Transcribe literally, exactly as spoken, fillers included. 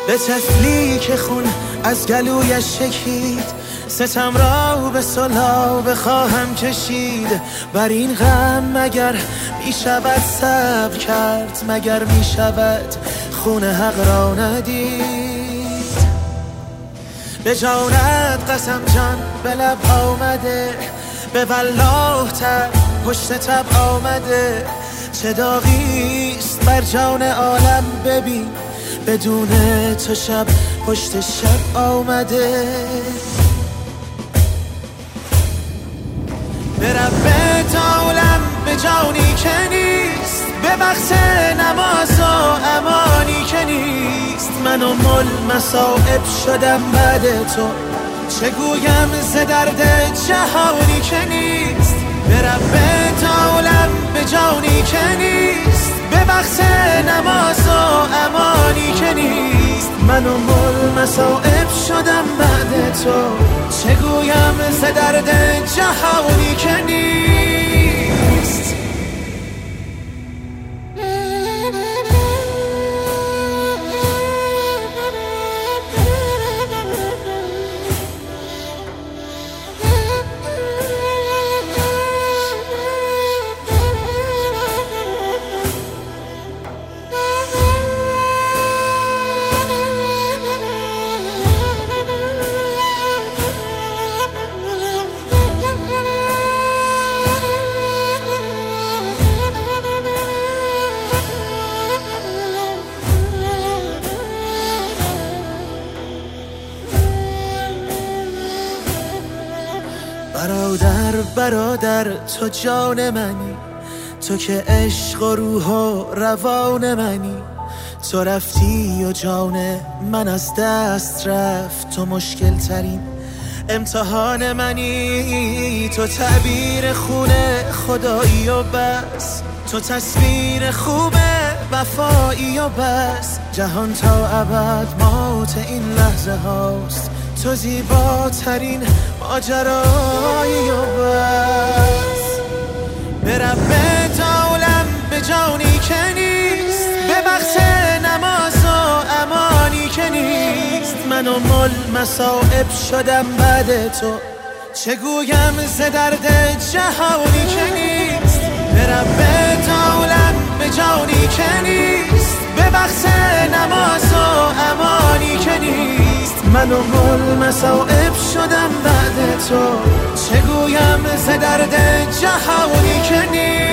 به طفلی که خون از گلویش شکید، ستم را به صلح بخواهم کشید. بر این غم مگر می شود صبر کرد، مگر می شود خون حق را ندید. به جانت قسم جان به لب آمده، به والله تب پشت تب آمده. چه داغیست بر جان عالم ببین، بدون تو شب پشت شب آمده. به رب عالم به جانی که نیست، به وقت نماز و امانی که نیست. من و مل مصائب شدم بعد تو، چه گویم ز درد جهانی که نیست. به رب عالم به جانی که نیست، به وقت نماز و امانی که نیست. من و مل مصائب شدم بعد تو، چه گویم ز درد جهانی که نیست. برادر برادر تو جان منی، تو که عشق و روح و روان منی. تو رفتی و جان من از دست رفت، تو مشکل ترین امتحان منی. تو تعبیر خون خدایی و بس، تو تصویر خوب وفایی و بس. جهان تا ابد مات این لحظه هاست، تو زیباترین ماجرایی و بس. به رب عالم به جانی که نیست، به وقت نماز و امانی که نیست. من و مل مصائب شدم بعد تو، چه گویم ز درد جهانی که نیست. به رب عالم به جانی که نیست، به وقت نماز و امانی که نیست. من و مل مصائب شدم بعد تو، چه گویم ز درد جهانی که نیست.